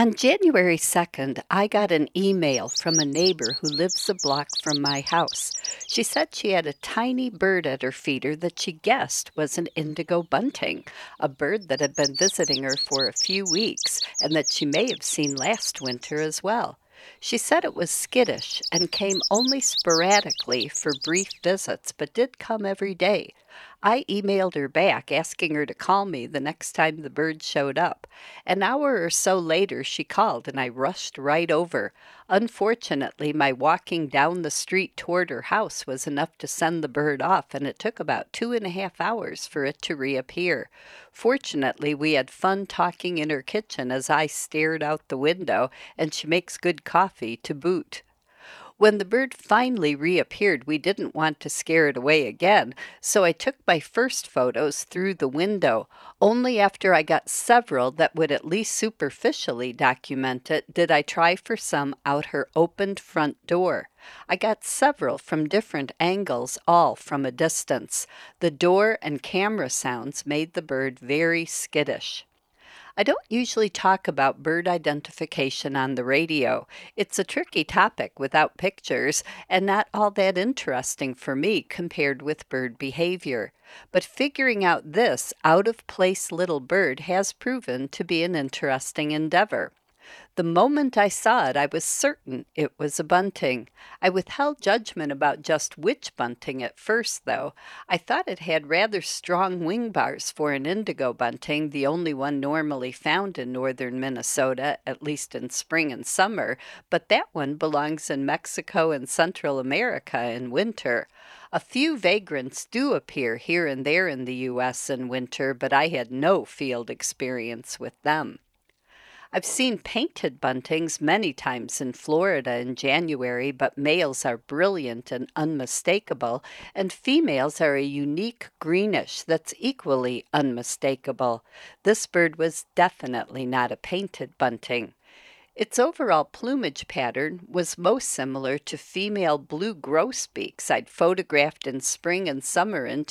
On January 2nd, I got an email from a neighbor who lives a block from my house. She said she had a tiny bird at her feeder that she guessed was an indigo bunting, a bird that had been visiting her for a few weeks and that she may have seen last winter as well. She said it was skittish and came only sporadically for brief visits, but did come every day. I emailed her back asking her to call me the next time the bird showed up. An hour or so later, she called, and I rushed right over. Unfortunately, my walking down the street toward her house was enough to send the bird off, and it took about 2.5 hours for it to reappear. Fortunately, we had fun talking in her kitchen as I stared out the window, and she makes good coffee to boot. When the bird finally reappeared, we didn't want to scare it away again, so I took my first photos through the window. Only after I got several that would at least superficially document it did I try for some out her opened front door. I got several from different angles, all from a distance. The door and camera sounds made the bird very skittish. I don't usually talk about bird identification on the radio. It's a tricky topic without pictures and not all that interesting for me compared with bird behavior. But figuring out this out of place little bird has proven to be an interesting endeavor. The moment I saw it, I was certain it was a bunting. I withheld judgment about just which bunting at first, though. I thought it had rather strong wing bars for an indigo bunting, the only one normally found in northern Minnesota, at least in spring and summer, but that one belongs in Mexico and Central America in winter. A few vagrants do appear here and there in the U.S. in winter, but I had no field experience with them. I've seen painted buntings many times in Florida in January, but males are brilliant and unmistakable, and females are a unique greenish that's equally unmistakable. This bird was definitely not a painted bunting. Its overall plumage pattern was most similar to female blue grosbeaks I'd photographed in spring and summer in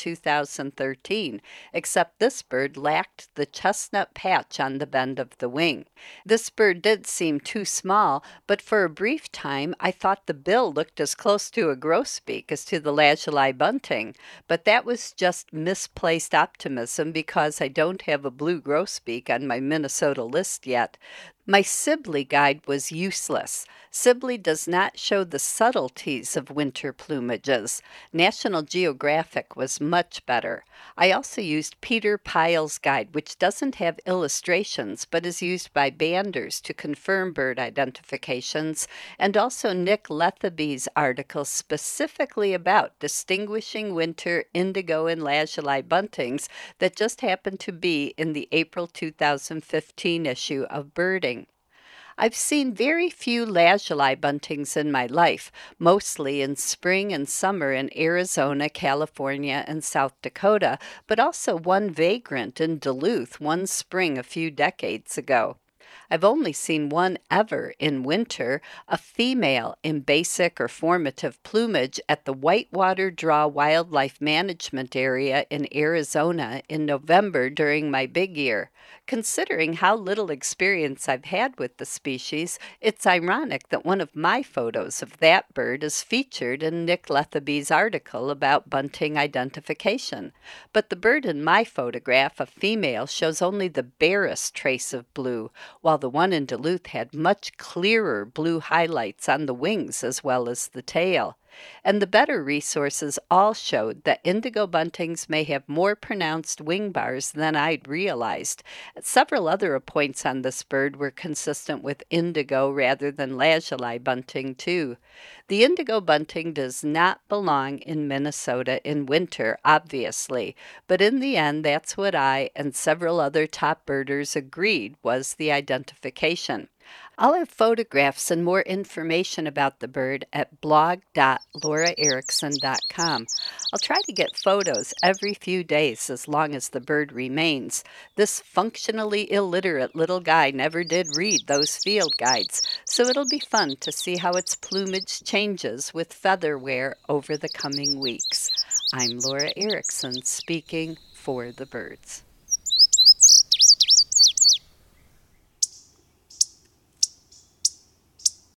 2013, except this bird lacked the chestnut patch on the bend of the wing. This bird did seem too small, but for a brief time I thought the bill looked as close to a grosbeak as to the lazuli bunting, but that was just misplaced optimism because I don't have a blue grosbeak on my Minnesota list yet. My Sibley guide was useless. Sibley does not show the subtleties of winter plumages. National Geographic was much better. I also used Peter Pyle's guide, which doesn't have illustrations but is used by banders to confirm bird identifications, and also Nick Lethaby's article specifically about distinguishing winter indigo and lazuli buntings that just happened to be in the April 2015 issue of Birding. I've seen very few lazuli buntings in my life, mostly in spring and summer in Arizona, California, and South Dakota, but also one vagrant in Duluth one spring a few decades ago. I've only seen one ever in winter, a female in basic or formative plumage at the Whitewater Draw Wildlife Management Area in Arizona in November during my big year. Considering how little experience I've had with the species, it's ironic that one of my photos of that bird is featured in Nick Lethaby's article about bunting identification. But the bird in my photograph, a female, shows only the barest trace of blue, while the one in Duluth had much clearer blue highlights on the wings as well as the tail. And the better resources all showed that indigo buntings may have more pronounced wing bars than I'd realized. Several other points on this bird were consistent with indigo rather than lazuli bunting, too. The indigo bunting does not belong in Minnesota in winter, obviously, but in the end, that's what I and several other top birders agreed was the identification. I'll have photographs and more information about the bird at blog.lauraerickson.com. I'll try to get photos every few days as long as the bird remains. This functionally illiterate little guy never did read those field guides, so it'll be fun to see how its plumage changes with feather wear over the coming weeks. I'm Laura Erickson speaking for the birds.